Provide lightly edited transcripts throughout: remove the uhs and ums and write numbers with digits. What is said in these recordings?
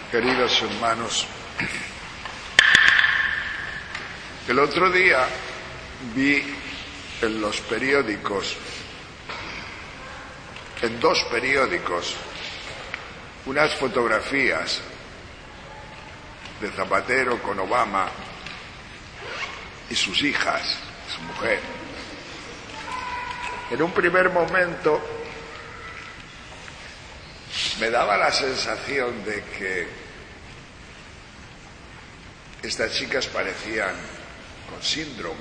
Queridos hermanos, el otro día vi en los periódicos, en dos periódicos, unas fotografías de Zapatero con Obama y sus hijas, su mujer. En un primer momento me daba la sensación de que estas chicas parecían con síndrome,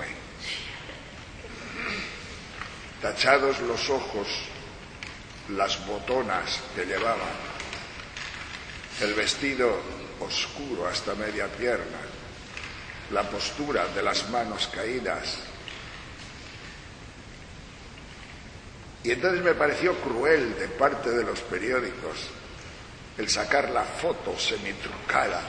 tachados los ojos, las botonas que llevaban, el vestido oscuro hasta media pierna, la postura de las manos caídas. Y entonces me pareció cruel de parte de los periódicos el sacar la foto semitrucada.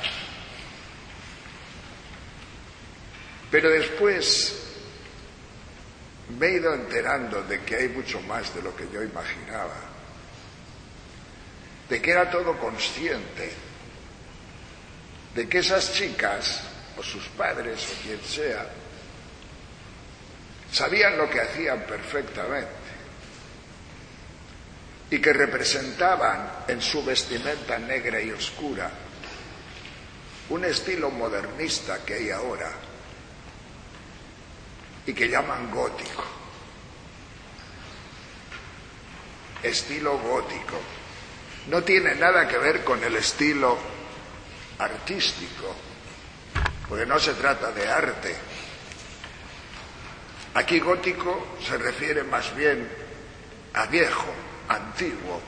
Pero después me he ido enterando de que hay mucho más de lo que yo imaginaba, de que era todo consciente, de que esas chicas, o sus padres, o quien sea, sabían lo que hacían perfectamente y que representaban en su vestimenta negra y oscura un estilo modernista que hay ahora y que llaman gótico. Estilo gótico. No tiene nada que ver con el estilo artístico, porque no se trata de arte. Aquí gótico se refiere más bien a viejo, antiguo.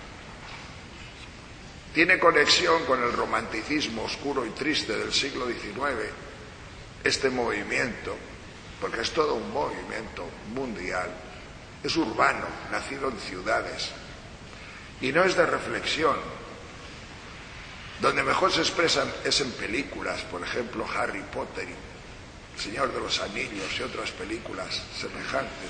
Tiene conexión con el romanticismo oscuro y triste del siglo XIX, este movimiento, porque es todo un movimiento mundial, es urbano, nacido en ciudades, y no es de reflexión. Donde mejor se expresan es en películas, por ejemplo Harry Potter, El Señor de los Anillos y otras películas semejantes.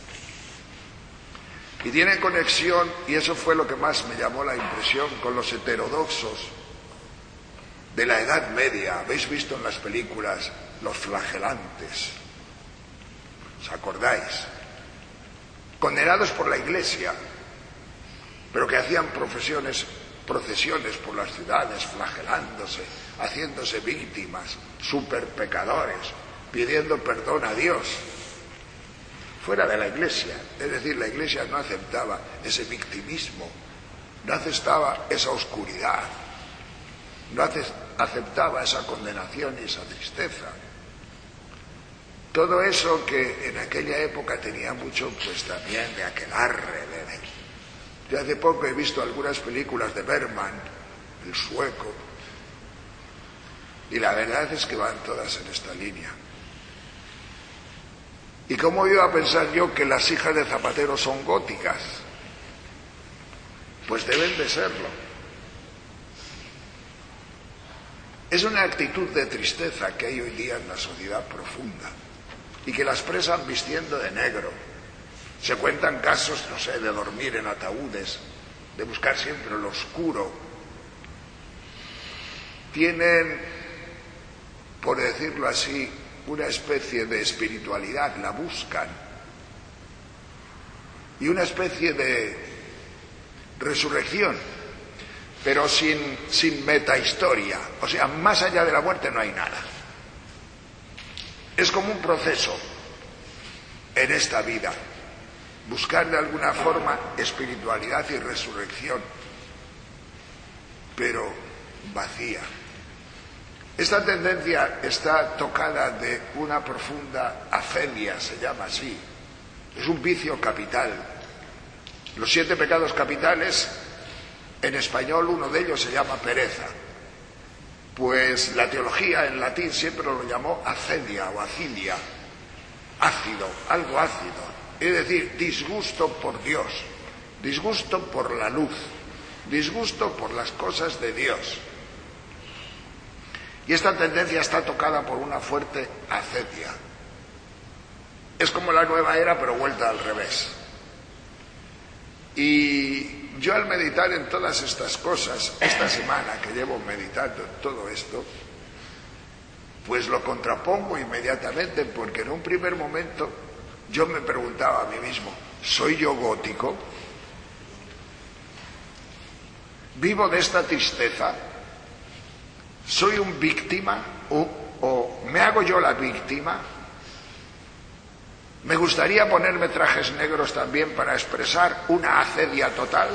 Y tiene conexión, y eso fue lo que más me llamó la impresión, con los heterodoxos de la Edad Media. Habéis visto en las películas los flagelantes, ¿os acordáis? Condenados por la Iglesia, pero que hacían procesiones por las ciudades, flagelándose, haciéndose víctimas, superpecadores, pidiendo perdón a Dios. Fuera de la Iglesia, es decir, la Iglesia no aceptaba ese victimismo, no aceptaba esa oscuridad, no aceptaba esa condenación y esa tristeza. Todo eso que en aquella época tenía mucho, pues también de aquelarre. Yo hace poco he visto algunas películas de Bergman, el sueco, y la verdad es que van todas en esta línea. ¿Y cómo iba a pensar yo que las hijas de Zapatero son góticas? Pues deben de serlo. Es una actitud de tristeza que hay hoy día en la sociedad profunda y que la expresan vistiendo de negro. Se cuentan casos, no sé, de dormir en ataúdes, de buscar siempre lo oscuro. Tienen, por decirlo así, una especie de espiritualidad, la buscan, y una especie de resurrección, pero sin metahistoria. O sea, más allá de la muerte no hay nada. Es como un proceso en esta vida, buscar de alguna forma espiritualidad y resurrección, pero vacía. Esta tendencia está tocada de una profunda afemia, se llama así. Es un vicio capital. Los 7 pecados capitales, en español uno de ellos se llama pereza. Pues la teología en latín siempre lo llamó acedia o acidia, ácido, algo ácido. Es decir, disgusto por Dios, disgusto por la luz, disgusto por las cosas de Dios. Y esta tendencia está tocada por una fuerte acedia. Es como la nueva era, pero vuelta al revés. Y yo al meditar en todas estas cosas, esta semana que llevo meditando en todo esto, pues lo contrapongo inmediatamente, porque en un primer momento yo me preguntaba a mí mismo, ¿soy yo gótico? ¿Vivo de esta tristeza? ¿Soy un víctima? ¿O me hago yo la víctima? ¿Me gustaría ponerme trajes negros también para expresar una acedia total?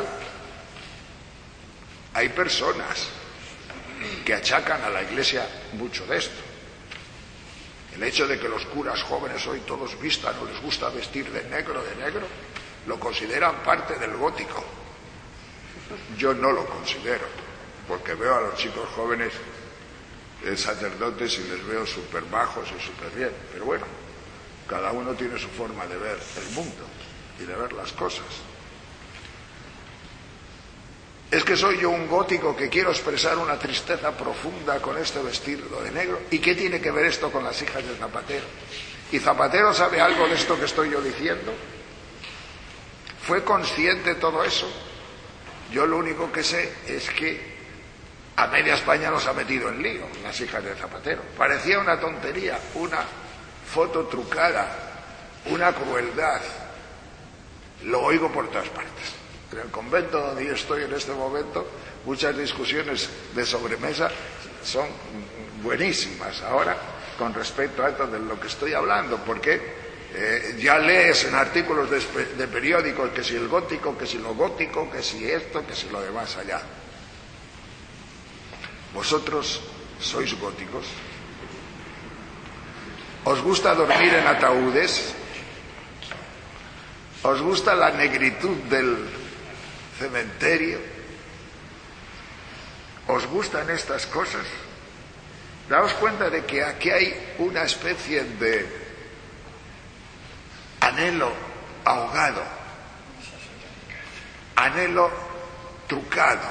Hay personas que achacan a la Iglesia mucho de esto. El hecho de que los curas jóvenes hoy todos vistan o les gusta vestir de negro, lo consideran parte del gótico. Yo no lo considero, porque veo a los chicos jóvenes sacerdotes y les veo súper bajos y súper bien. Pero bueno, cada uno tiene su forma de ver el mundo y de ver las cosas. Es que soy yo un gótico que quiero expresar una tristeza profunda con este vestido de negro. ¿Y qué tiene que ver esto con las hijas de Zapatero? ¿Y Zapatero sabe algo de esto que estoy yo diciendo? ¿Fue consciente de todo eso? Yo lo único que sé es que a media España nos ha metido en lío las hijas de Zapatero. Parecía una tontería, una foto trucada, una crueldad. Lo oigo por todas partes. En el convento donde yo estoy en este momento, muchas discusiones de sobremesa son buenísimas ahora con respecto a esto de lo que estoy hablando, porque ya lees en artículos de periódicos que si el gótico, que si lo gótico, que si esto, que si lo demás allá. ¿Vosotros sois góticos? ¿Os gusta dormir en ataúdes? ¿Os gusta la negritud del cementerio? ¿Os gustan estas cosas? Daos cuenta de que aquí hay una especie de anhelo ahogado, anhelo trucado,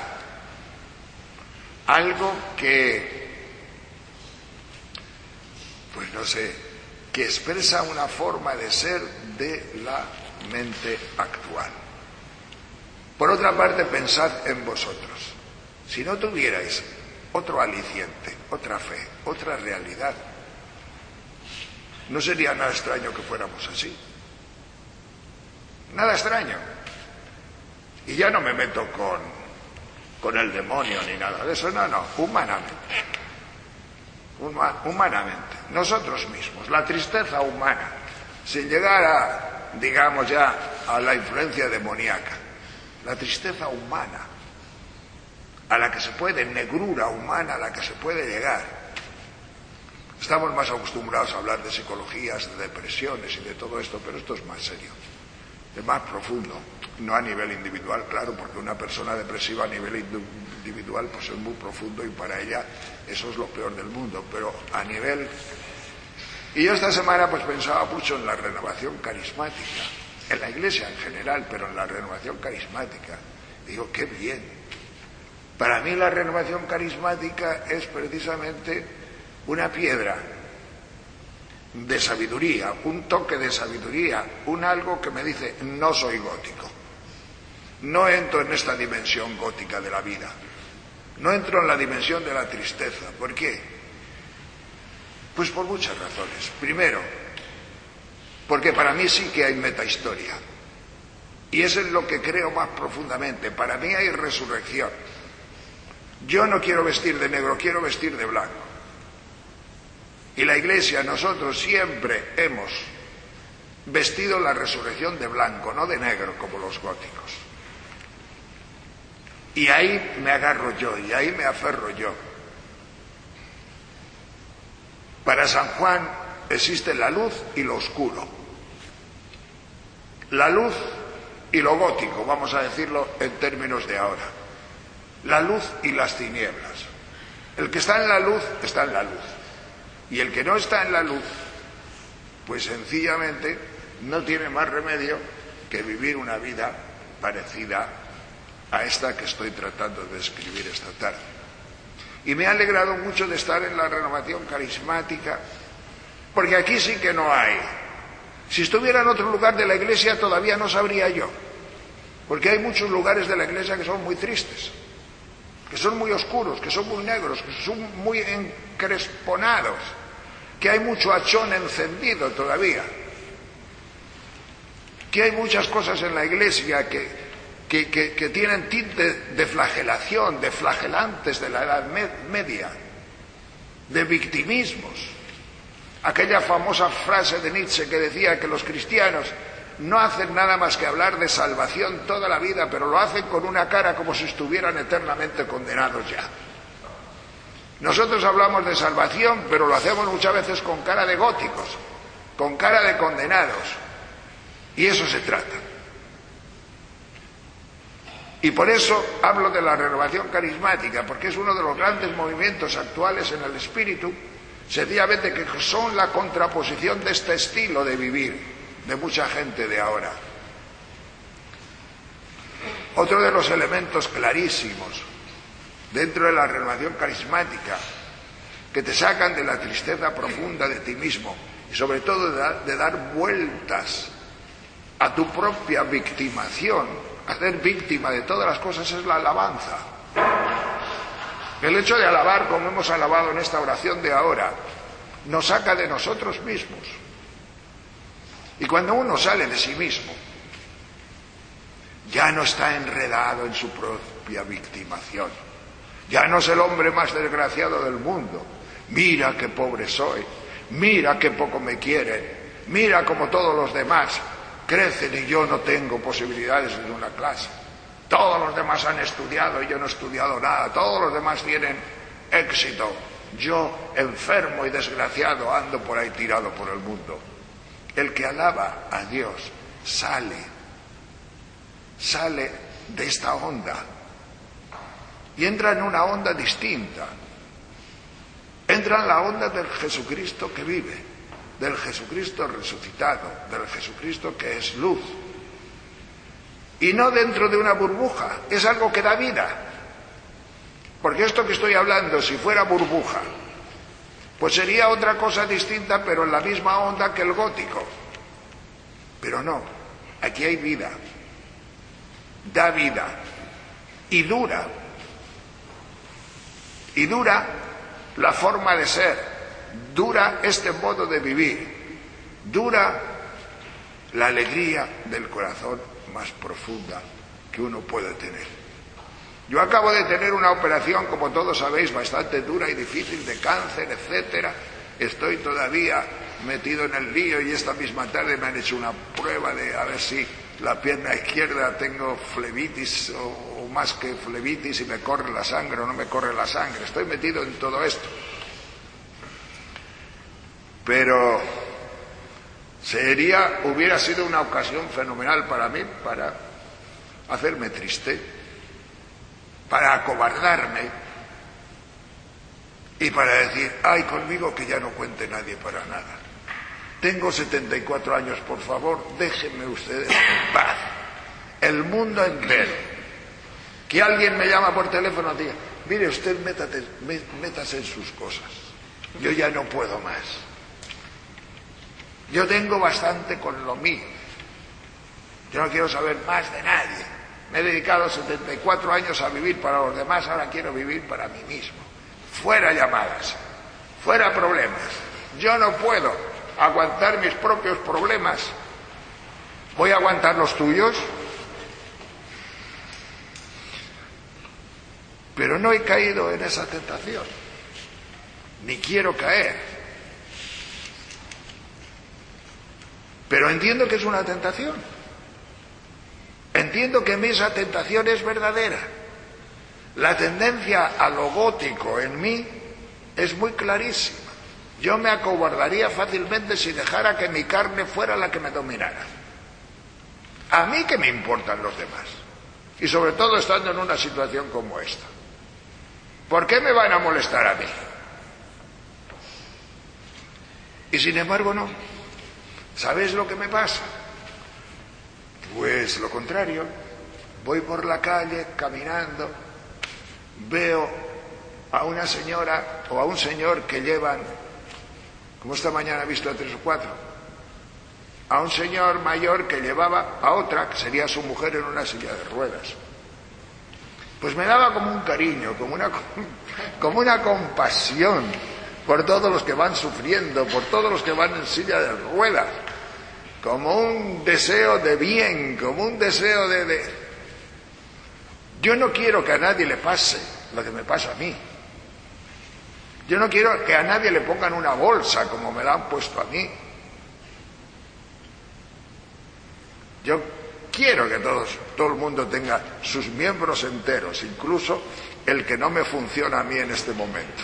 algo que, pues no sé, que expresa una forma de ser de la mente actual. Por otra parte, pensad en vosotros. Si no tuvierais otro aliciente, otra fe, otra realidad, no sería nada extraño que fuéramos así. Nada extraño. Y ya no me meto con el demonio ni nada de eso, no, humanamente. Humanamente, nosotros mismos, la tristeza humana, sin llegar a, digamos ya, a la influencia demoníaca, la tristeza humana, a la que se puede, negrura humana, a la que se puede llegar. Estamos más acostumbrados a hablar de psicologías, de depresiones y de todo esto, pero esto es más serio, es más profundo, no a nivel individual, claro, porque una persona depresiva a nivel individual pues es muy profundo y para ella eso es lo peor del mundo, pero a nivel... Y yo esta semana pues pensaba mucho en la renovación carismática, en la Iglesia en general, pero en la renovación carismática. Digo, qué bien. Para mí la renovación carismática es precisamente una piedra de sabiduría, un toque de sabiduría, un algo que me dice, no soy gótico, no entro en esta dimensión gótica de la vida, no entro en la dimensión de la tristeza. ¿Por qué? Pues por muchas razones. Primero, porque para mí sí que hay metahistoria, y eso es lo que creo más profundamente. Para mí hay resurrección. Yo no quiero vestir de negro, quiero vestir de blanco. Y la Iglesia, nosotros siempre hemos vestido la resurrección de blanco, no de negro como los góticos. Y ahí me agarro yo, y ahí me aferro yo. Para San Juan existe la luz y lo oscuro. La luz y lo gótico, vamos a decirlo en términos de ahora. La luz y las tinieblas. El que está en la luz, está en la luz. Y el que no está en la luz, pues sencillamente no tiene más remedio que vivir una vida parecida a esta que estoy tratando de describir esta tarde. Y me ha alegrado mucho de estar en la renovación carismática, porque aquí sí que no hay. Si estuviera en otro lugar de la Iglesia todavía no sabría yo. Porque hay muchos lugares de la Iglesia que son muy tristes, que son muy oscuros, que son muy negros, que son muy encresponados, que hay mucho hachón encendido todavía, que hay muchas cosas en la Iglesia que tienen tinte de flagelación, de flagelantes de la Edad Media, de victimismos. Aquella famosa frase de Nietzsche que decía que los cristianos no hacen nada más que hablar de salvación toda la vida, pero lo hacen con una cara como si estuvieran eternamente condenados ya. Nosotros hablamos de salvación, pero lo hacemos muchas veces con cara de góticos, con cara de condenados. Y eso se trata. Y por eso hablo de la renovación carismática, porque es uno de los grandes movimientos actuales en el espíritu, sencillamente que son la contraposición de este estilo de vivir de mucha gente de ahora. Otro de los elementos clarísimos dentro de la renovación carismática que te sacan de la tristeza profunda de ti mismo y sobre todo de dar vueltas a tu propia victimación, a ser víctima de todas las cosas, es la alabanza. El hecho de alabar, como hemos alabado en esta oración de ahora, nos saca de nosotros mismos. Y cuando uno sale de sí mismo, ya no está enredado en su propia victimación. Ya no es el hombre más desgraciado del mundo. Mira qué pobre soy, mira qué poco me quieren, mira como todos los demás crecen y yo no tengo posibilidades en una clase. Todos los demás han estudiado y yo no he estudiado nada. Todos los demás tienen éxito. Yo, enfermo y desgraciado, ando por ahí tirado por el mundo. El que alaba a Dios sale de esta onda y entra en una onda distinta. Entra en la onda del Jesucristo que vive, del Jesucristo resucitado, del Jesucristo que es luz. Y no dentro de una burbuja, es algo que da vida. Porque esto que estoy hablando, si fuera burbuja, pues sería otra cosa distinta, pero en la misma onda que el gótico. Pero no, aquí hay vida, da vida, y dura la forma de ser, dura este modo de vivir, dura la alegría del corazón más profunda que uno puede tener. Yo acabo de tener una operación, como todos sabéis, bastante dura y difícil, de cáncer, etcétera. Estoy todavía metido en el lío y esta misma tarde me han hecho una prueba de a ver si la pierna izquierda tengo flebitis o más que flebitis, y me corre la sangre o no me corre la sangre. Estoy metido en todo esto. Pero hubiera sido una ocasión fenomenal para mí para hacerme triste, para acobardarme y para decir, ay, conmigo que ya no cuente nadie para nada. Tengo 74 años, por favor, déjenme ustedes en paz. El mundo entero. Que alguien me llama por teléfono y diga, mire usted, métase en sus cosas. Yo ya no puedo más. Yo tengo bastante con lo mío. Yo no quiero saber más de nadie. Me he dedicado 74 años a vivir para los demás, ahora quiero vivir para mí mismo. Fuera llamadas, fuera problemas. Yo no puedo aguantar mis propios problemas. ¿Voy a aguantar los tuyos? Pero no he caído en esa tentación, ni quiero caer. Pero entiendo que es una tentación. Entiendo que esa tentación es verdadera. La tendencia a lo gótico en mí es muy clarísima. Yo me acobardaría fácilmente si dejara que mi carne fuera la que me dominara. A mí que me importan los demás. Y sobre todo estando en una situación como esta. ¿Por qué me van a molestar a mí? Y sin embargo no. ¿Sabéis lo que me pasa? Pues lo contrario. Voy por la calle caminando, veo a una señora o a un señor que llevan, como esta mañana he visto a 3 o 4, a un señor mayor que llevaba a otra, que sería su mujer, en una silla de ruedas. Pues me daba como un cariño, como una compasión por todos los que van sufriendo, por todos los que van en silla de ruedas, como un deseo de bien, como un deseo de... Yo no quiero que a nadie le pase lo que me pasa a mí. Yo no quiero que a nadie le pongan una bolsa como me la han puesto a mí. Yo quiero que todo el mundo tenga sus miembros enteros, incluso el que no me funciona a mí en este momento.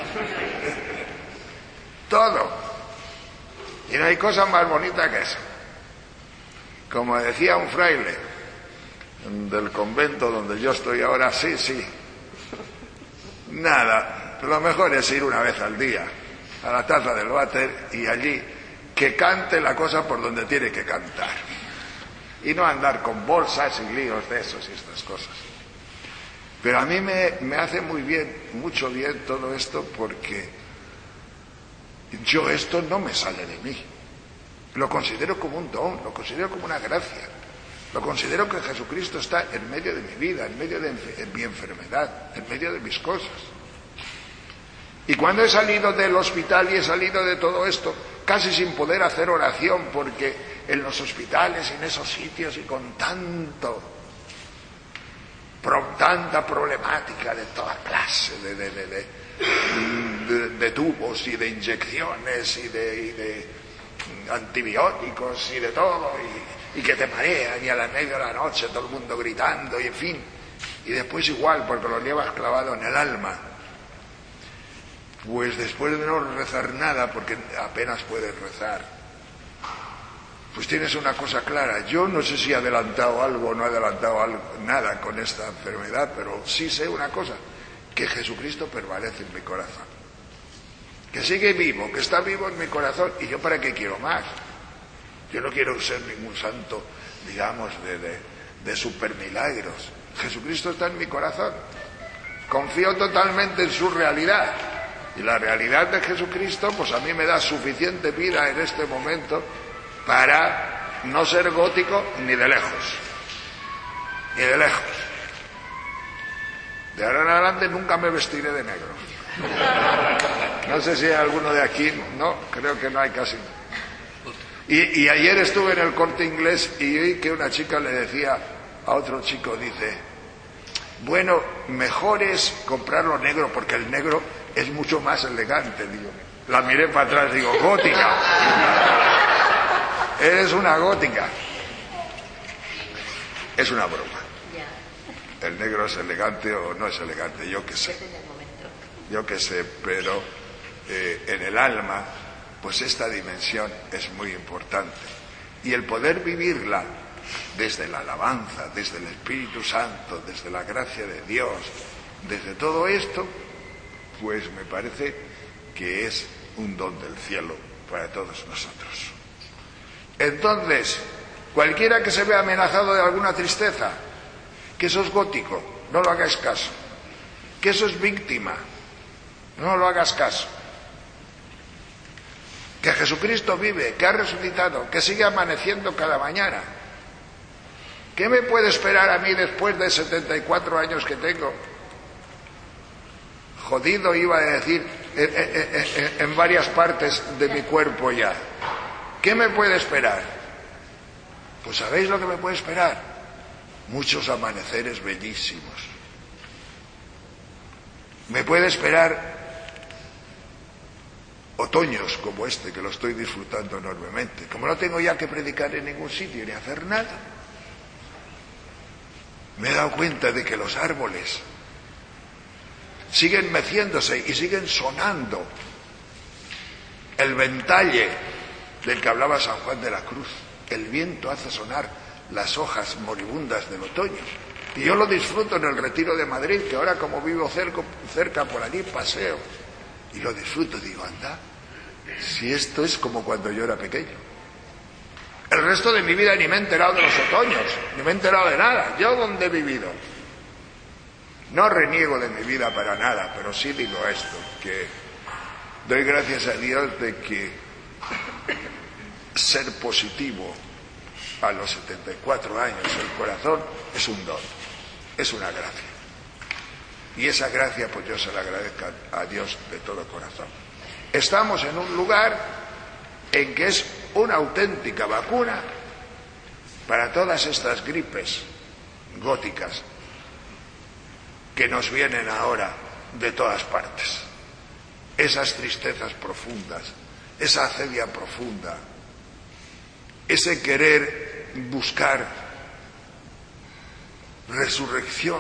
Todo. Y no hay cosa más bonita que eso. Como decía un fraile del convento donde yo estoy ahora, sí, nada, lo mejor es ir una vez al día a la taza del váter y allí que cante la cosa por donde tiene que cantar. Y no andar con bolsas y líos de esos y estas cosas. Pero a mí me hace mucho bien todo esto, porque yo esto no me sale de mí. Lo considero como un don, lo considero como una gracia. Lo considero que Jesucristo está en medio de mi vida, en medio de mi enfermedad, en medio de mis cosas. Y cuando he salido del hospital y he salido de todo esto, casi sin poder hacer oración, porque en los hospitales, en esos sitios y con tanta problemática de toda clase, de tubos y de inyecciones y de antibióticos y de todo, y que te marean, y a las 9 de la noche todo el mundo gritando, y en fin, y después igual, porque lo llevas clavado en el alma. Pues después de no rezar nada, porque apenas puedes rezar, pues tienes una cosa clara. Yo no sé si he adelantado algo o no he adelantado nada con esta enfermedad, pero sí sé una cosa, que Jesucristo permanece en mi corazón, que sigue vivo, que está vivo en mi corazón. ¿Y yo para qué quiero más? Yo no quiero ser ningún santo, digamos, de supermilagros. Jesucristo está en mi corazón. Confío totalmente en su realidad. Y la realidad de Jesucristo, pues a mí me da suficiente vida en este momento para no ser gótico ni de lejos. Ni de lejos. De ahora en adelante nunca me vestiré de negro. No sé si hay alguno de aquí, no, creo que no hay casi. Y ayer estuve en el Corte Inglés y oí que una chica le decía a otro chico, dice, bueno, mejor es comprarlo negro porque el negro es mucho más elegante. Digo, la miré para atrás, digo, gótica. Eres una gótica. Es una broma. El negro es elegante o no es elegante, yo qué sé. Yo qué sé, pero en el alma, pues esta dimensión es muy importante. Y el poder vivirla desde la alabanza, desde el Espíritu Santo, desde la gracia de Dios, desde todo esto, pues me parece que es un don del cielo para todos nosotros. Entonces, cualquiera que se vea amenazado de alguna tristeza, que eso es gótico, no lo hagáis caso. Que eso es víctima, no lo hagas caso. Que Jesucristo vive, que ha resucitado, que sigue amaneciendo cada mañana. ¿Qué me puede esperar a mí después de 74 años que tengo? Jodido, iba a decir, en varias partes de mi cuerpo ya. ¿Qué me puede esperar? Pues ¿sabéis lo que me puede esperar? Muchos amaneceres bellísimos. Me puede esperar otoños como este, que lo estoy disfrutando enormemente. Como no tengo ya que predicar en ningún sitio ni hacer nada, me he dado cuenta de que los árboles siguen meciéndose y siguen sonando el ventalle del que hablaba San Juan de la Cruz. El viento hace sonar las hojas moribundas del otoño. Y yo lo disfruto en el Retiro de Madrid, que ahora como vivo cerca por allí, paseo. Y lo disfruto, digo, anda, si esto es como cuando yo era pequeño. El resto de mi vida ni me he enterado de los otoños, ni me he enterado de nada. ¿Yo dónde he vivido? No reniego de mi vida para nada, pero sí digo esto, que doy gracias a Dios de que ser positivo a los 74 años el corazón es un don, es una gracia. Y esa gracia pues yo se la agradezco a Dios de todo corazón. Estamos en un lugar en que es una auténtica vacuna para todas estas gripes góticas que nos vienen ahora de todas partes. Esas tristezas profundas, esa acedia profunda, ese querer buscar resurrección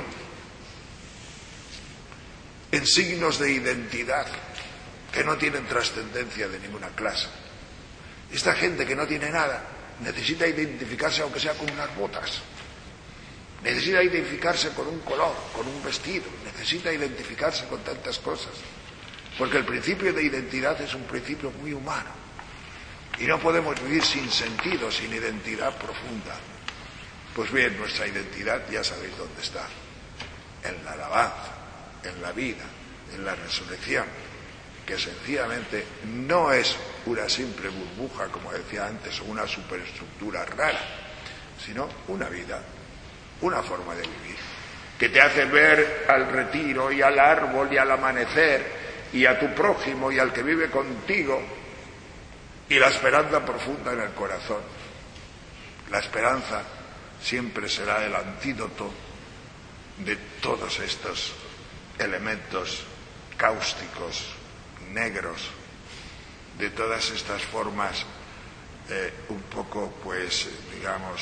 en signos de identidad que no tienen trascendencia de ninguna clase. Esta gente que no tiene nada necesita identificarse aunque sea con unas botas, necesita identificarse con un color, con un vestido, necesita identificarse con tantas cosas, porque el principio de identidad es un principio muy humano y no podemos vivir sin sentido, sin identidad profunda. Pues bien, nuestra identidad ya sabéis dónde está: en la alabanza, en la vida, en la resurrección, que sencillamente no es una simple burbuja, como decía antes, o una superestructura rara, sino una vida, una forma de vivir, que te hace ver al retiro y al árbol y al amanecer y a tu prójimo y al que vive contigo, y la esperanza profunda en el corazón. La esperanza siempre será el antídoto de todos estos elementos cáusticos, negros, de todas estas formas un poco, pues, digamos,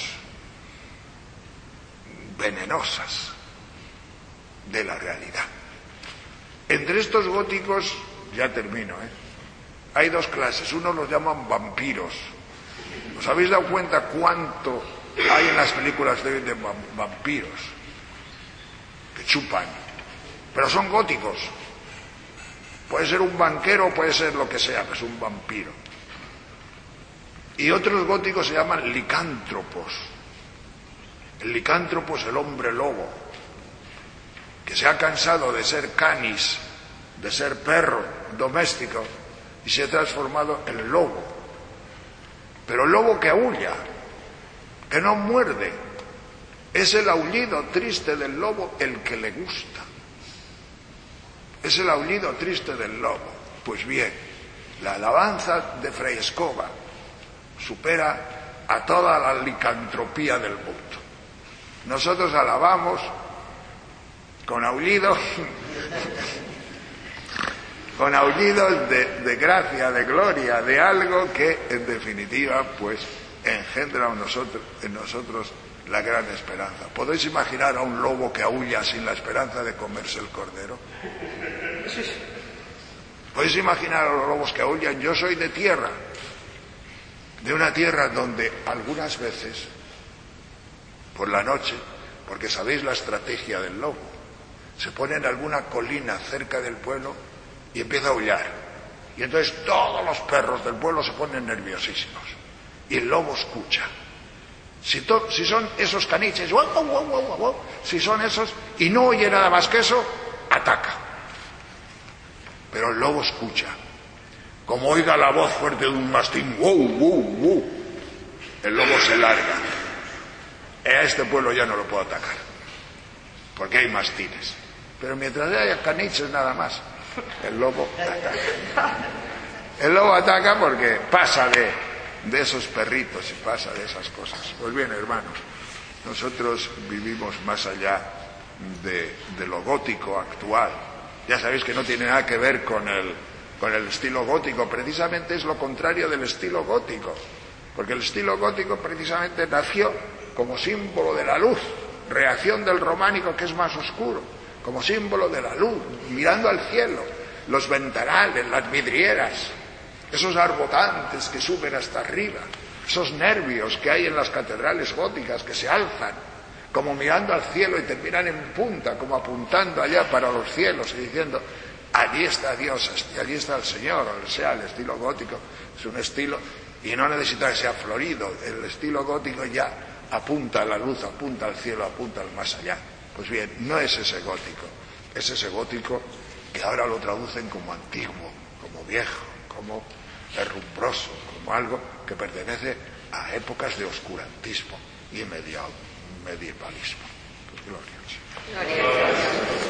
venenosas de la realidad. Entre estos góticos, ya termino, hay dos clases. Uno los llaman vampiros. ¿Os habéis dado cuenta cuánto hay en las películas de vampiros que chupan? Pero son góticos. Puede ser un banquero, puede ser lo que sea, pero es un vampiro. Y otros góticos se llaman licántropos. El licántropo es el hombre lobo, que se ha cansado de ser canis, de ser perro doméstico, y se ha transformado en lobo. Pero el lobo que aúlla, que no muerde, es el aullido triste del lobo el que le gusta. Es el aullido triste del lobo. Pues bien, la alabanza de Fray Escoba supera a toda la licantropía del mundo. Nosotros alabamos con aullidos de gracia, de gloria, de algo que en definitiva pues engendra en nosotros la gran esperanza. ¿Podéis imaginar a un lobo que aúlla sin la esperanza de comerse el cordero? ¿Podéis imaginar a los lobos que aúllan? Yo soy de tierra, de una tierra donde algunas veces, por la noche, porque sabéis la estrategia del lobo, se pone en alguna colina cerca del pueblo y empieza a aullar. Y entonces todos los perros del pueblo se ponen nerviosísimos. Y el lobo escucha. Si son esos caniches, si son esos, y no oye nada más que eso, ataca. Pero el lobo escucha. Como oiga la voz fuerte de un mastín, el lobo se larga. A este pueblo ya no lo puedo atacar, porque hay mastines. Pero mientras haya caniches nada más, el lobo ataca. El lobo ataca porque pasa de esos perritos y pasa de esas cosas. Pues bien, hermanos, nosotros vivimos más allá de lo gótico actual. Ya sabéis que no tiene nada que ver con el estilo gótico, precisamente es lo contrario del estilo gótico, porque el estilo gótico precisamente nació como símbolo de la luz, reacción del románico que es más oscuro, como símbolo de la luz, mirando al cielo, los ventanales, las vidrieras, esos arbotantes que suben hasta arriba, esos nervios que hay en las catedrales góticas que se alzan, como mirando al cielo y terminan en punta, como apuntando allá para los cielos y diciendo, allí está Dios, allí está el Señor. O sea, el estilo gótico es un estilo, y no necesita que sea florido, el estilo gótico ya apunta a la luz, apunta al cielo, apunta al más allá. Pues bien, no es ese gótico, es ese gótico que ahora lo traducen como antiguo, como viejo, como herrumbroso, como algo que pertenece a épocas de oscurantismo y medievalismo. Pues gloria al Señor.